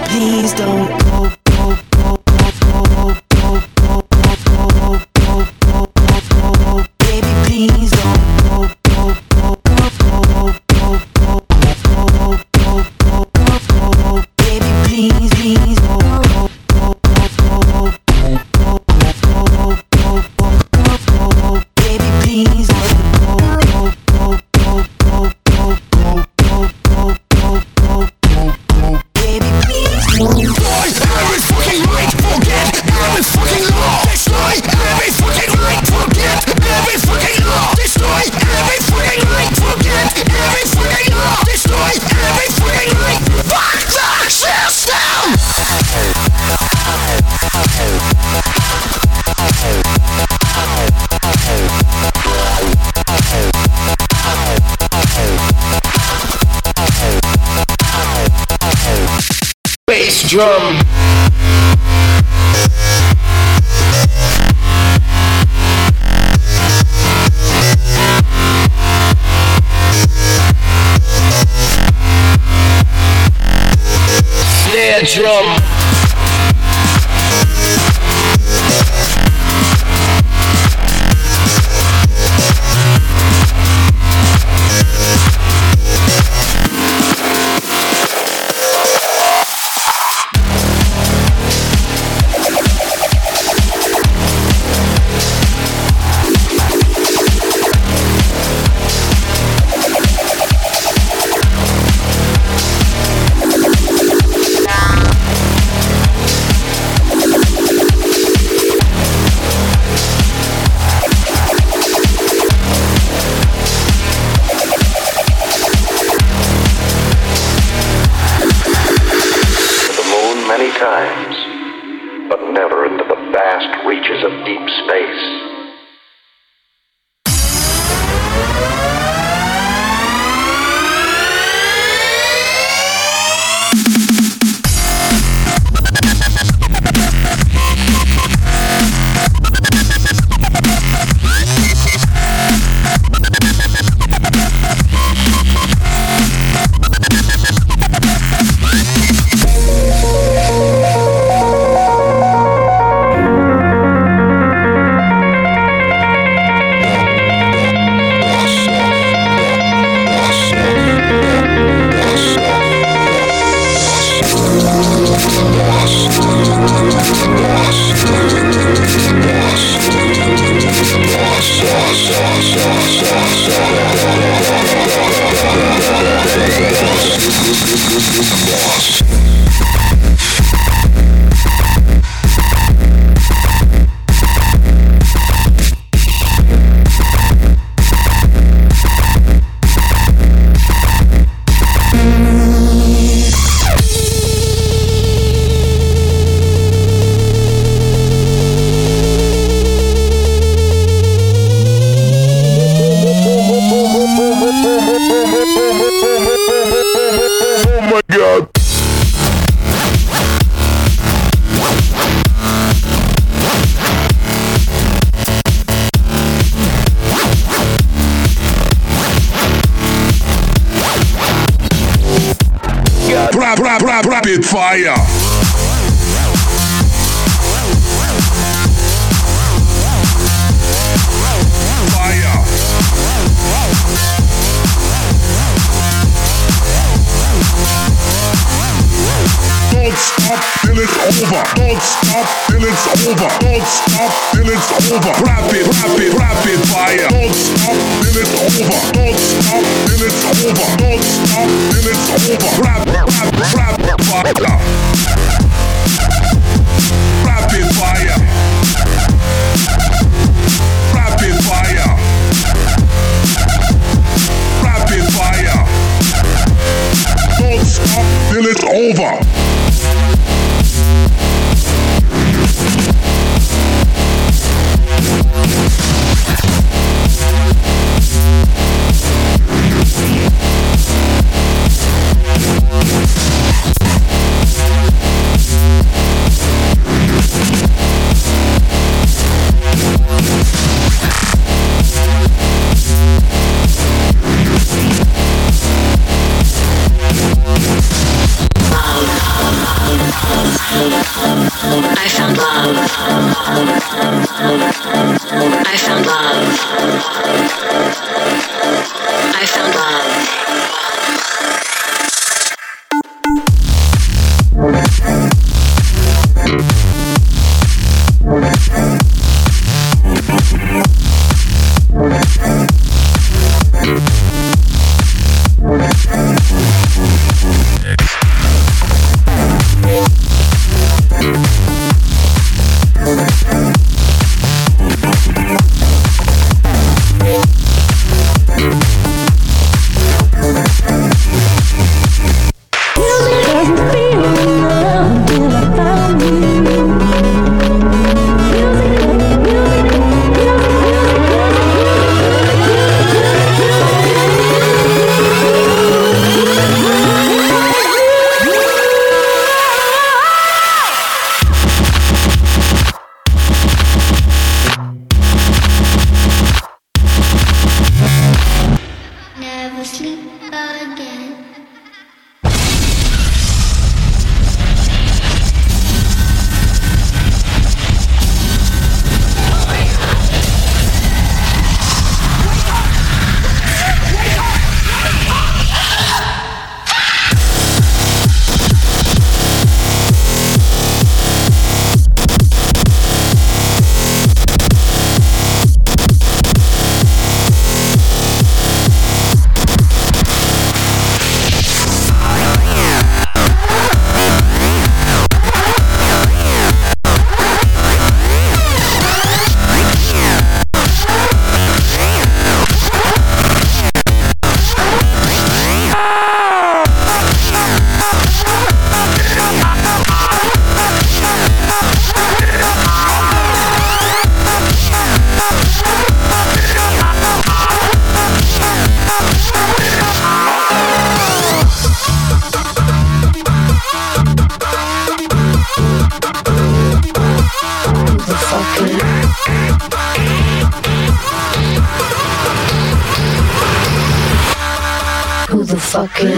please don't go, go, go, go, go, go, go, go, go, go, go, go, baby, please don't go, go, go, go, go, go, go, go, go, go, go, baby, please, please go, go, go, go, go, go, go, go, go, go, baby, please go, go, go, go, go, go, go, go, go, go, go, go, baby, please go. Every fucking right, forget every fucking law. Destroy every fucking right, forget every fucking law. Destroy every fucking right, forget every fucking law. Destroy every fucking right. Fuck the system. Bass drum. Snare drum. Many times, but never into the vast reaches of deep space. Rapid fire. Don't stop till it's over. Don't stop till it's over. Don't stop till it's over. Rapid fire. Don't stop till it's over. Don't stop till it's over. Don't stop till it's over. Rapid fire. Rapid fire. Rapid fire. Rapid fire. Don't stop till it's over. found love. I found love. I found love. Who the fuck is?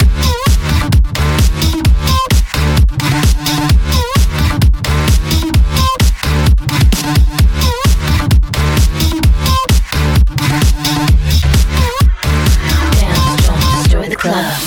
Dance, don't destroy the club.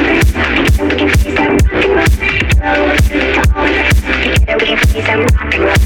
Rock and roll.